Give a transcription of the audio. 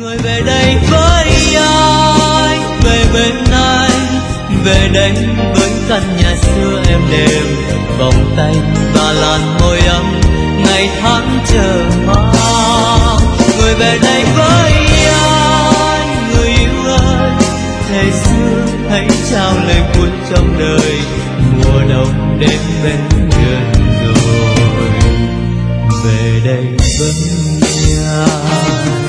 người về đây với ai, về bên anh, về đây với căn nhà xưa êm đềm, vòng tay và làn môi ấm ngày tháng chờ mong. Người về đây với anh, người yêu ơi, thề xưa hãy trao lời cuối trong đời, mùa đông đến bên gần rồi, về đây với anh.